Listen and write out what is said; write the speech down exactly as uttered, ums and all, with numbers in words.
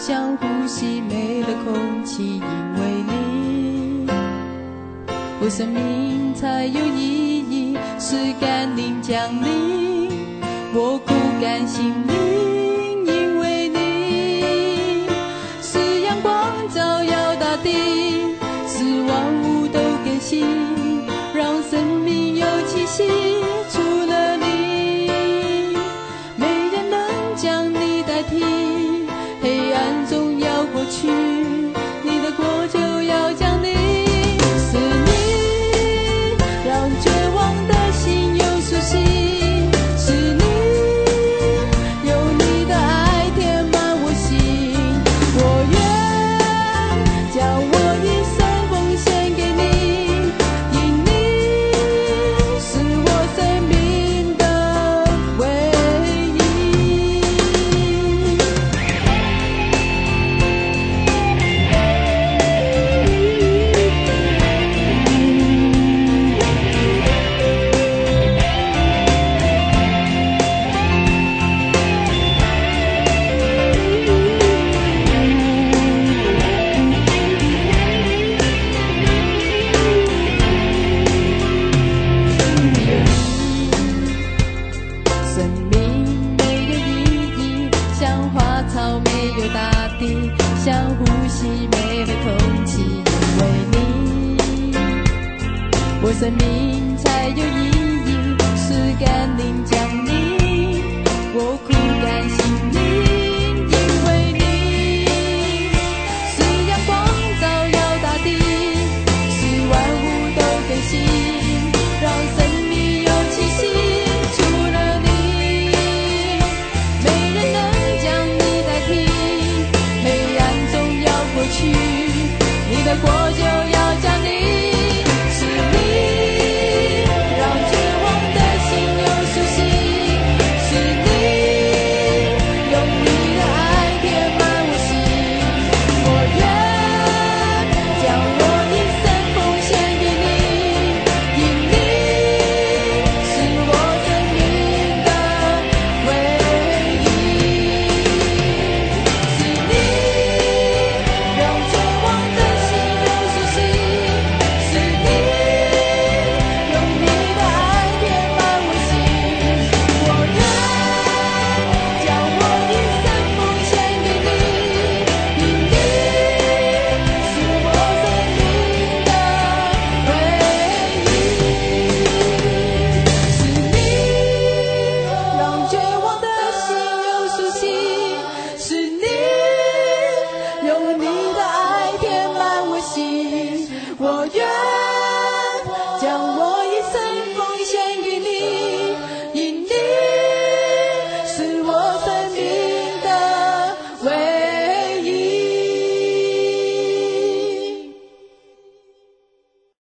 像呼吸没了空气，因为你，我生命才有意义，是甘霖降临，我苦甘心灵，因为你是阳光照耀大地，是万物都更新，让生命有气息，除了你没人能将你代替，黑暗总要过去，你的国就要降临，是你让绝望的心有苏醒，是你有你的爱填满我心，我愿将我一生奉献给你，因你是我生命的唯一。生命没有意义，像花草没有大地，像呼吸没了空气，因为你，我生命才有意义，是甘霖